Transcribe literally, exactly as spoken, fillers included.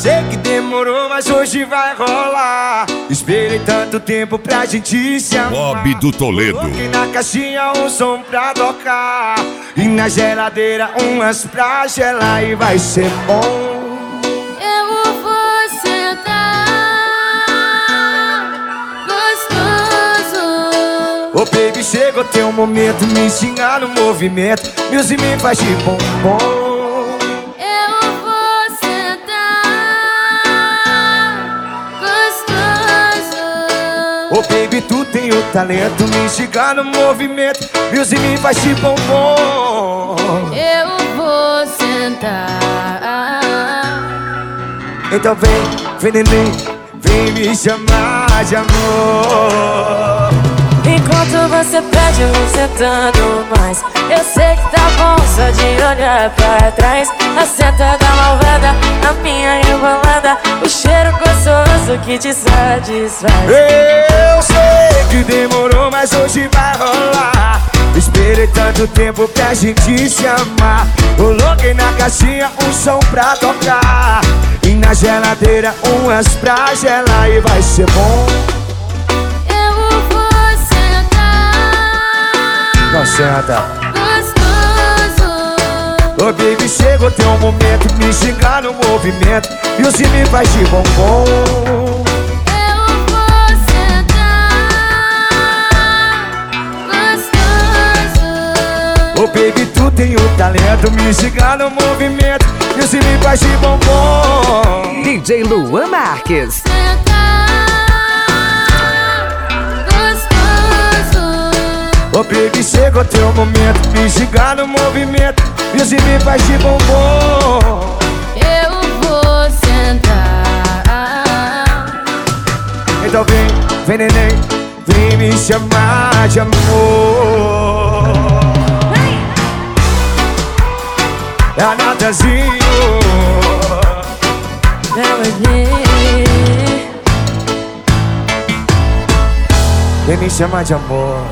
sei que demorou, mas hoje vai rolar. Esperei tanto tempo pra gente se amar. Bob do Toledo. Coloquei na caixinha um som pra tocar e na geladeira umas pra gelar. E vai ser bom. Eu vou sentar gostoso. Ô baby, chegou teu momento, me ensinar no movimento. Music me faz de bombom. Oh baby, tu tem o talento, me instigar no movimento. Music me faz de bombom. Eu vou sentar. Então vem, vem neném, vem me chamar de amor. Enquanto você pede, eu vou sentando mais. Eu sei que tá bom só de olhar pra trás. A senta da malvada, a minha rebolada, o cheiro gostoso que te satisfaz. Eu sei que demorou, mas hoje vai rolar. Esperei tanto tempo pra gente se amar. Coloquei na caixinha um som pra tocar e na geladeira umas pra gelar. E vai ser bom. Não senta. Gostoso. Ô oh, baby, chegou teu momento, me xingar no movimento. E o me faz de bombom. Eu vou sentar. Gostoso. Ô oh, baby, tu tem o talento, me xingar no movimento. E o me faz de bombom. D J Luan Marques. Oh baby, chegou teu momento, me xingar no movimento. Music me faz de bombom. Eu vou sentar. Então vem, vem neném, vem me chamar de amor. É a Natazinho. Vem me chamar de amor.